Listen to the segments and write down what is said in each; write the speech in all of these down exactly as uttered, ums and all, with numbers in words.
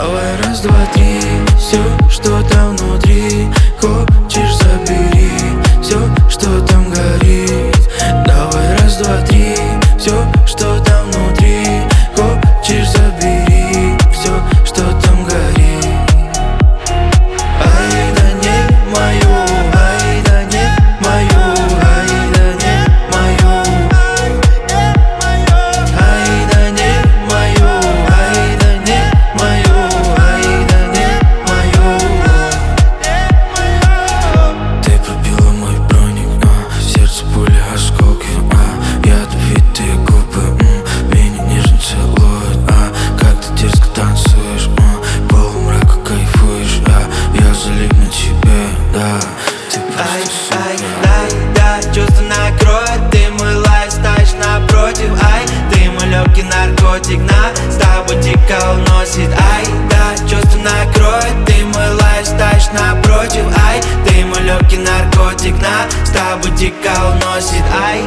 Давай раз, два, три, все, что там внутри. Хочешь, забери все, что там горит. Давай раз, два, три, все, что там внутри. Хочешь, забери все, что там горит. Ай, да не мое, ай, да не мое, ай, да не мое, ай, да не мое, ай, да не мое, ай, да не мое. Ты пробила мой броник, а, сердце пули, осколки, а, ядовитые губы, м, меня нежно целуют, а, как ты дерзко танцуешь, а, полумрака кайфуешь, а, я залип на тебе, да. Ты Ай, просто ай, супер. да, да, чувство накроет. Ты мой лайф, стоишь напротив. Ай, ты мой легкий наркотик. На, с тобой дико уносит. Ай, да, чувство накроет. Ты мой лайф, стоишь напротив. Ай, ты мой легкий наркотик. На, с тобой дико уносит. Ай.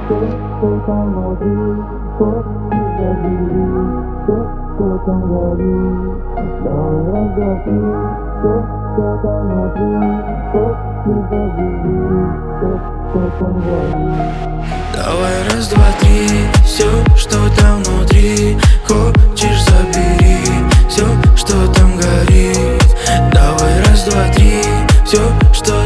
Давай раз, два, три, все, что там внутри. Хочешь, забери все, что там горит. Давай раз, два, три, все, что